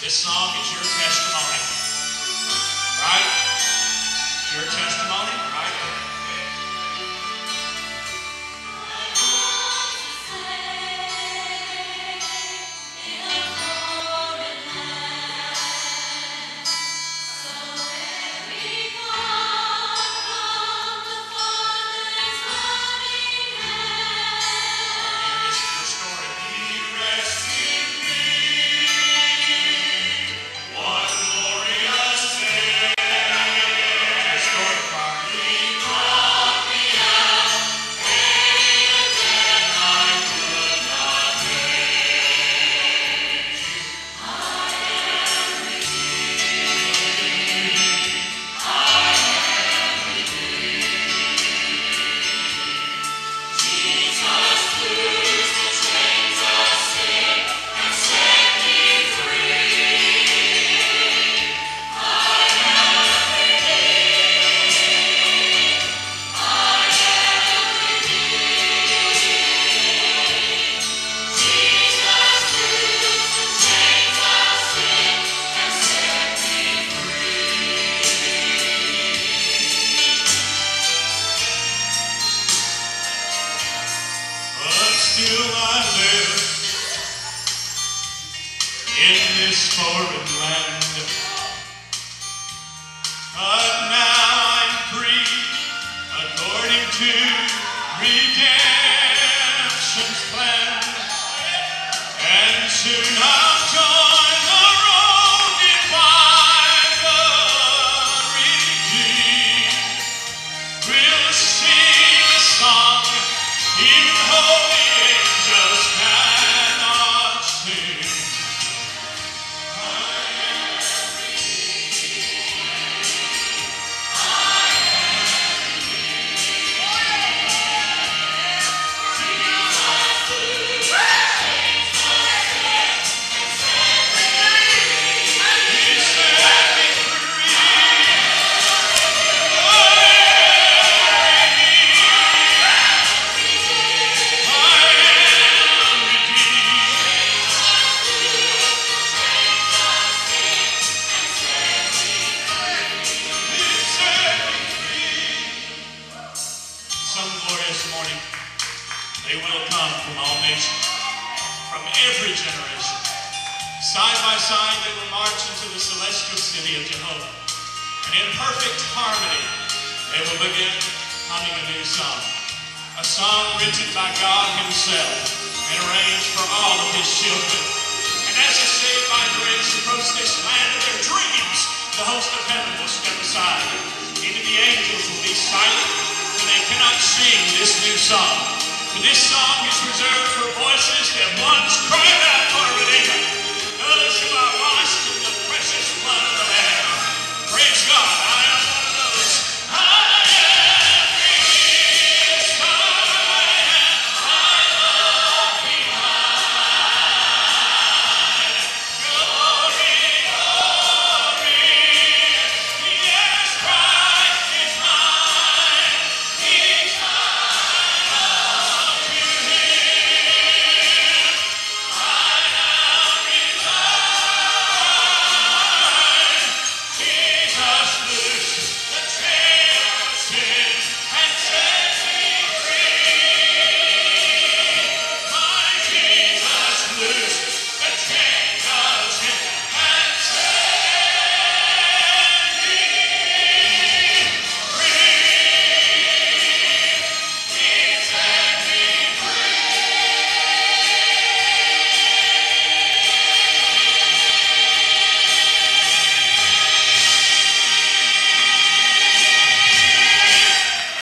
This song is your testimony, right? Your testimony, right? Still I live in this foreign land, but now I'm free according to redemption's plan, and soon I'll join the road divine, the redeemed will sing a song even holy angels cannot sing. Some glorious morning, they will come from all nations, from every generation. Side by side, they will march into the celestial city of Jehovah. And in perfect harmony, they will begin humming a new song. A song written by God himself and arranged for all of his children. And as they saved by grace approach this land of their dreams, the host of heaven will step aside. Even the angels will be silent. They cannot sing this new song. For this song is reserved for voices that once cried out for Redeemer.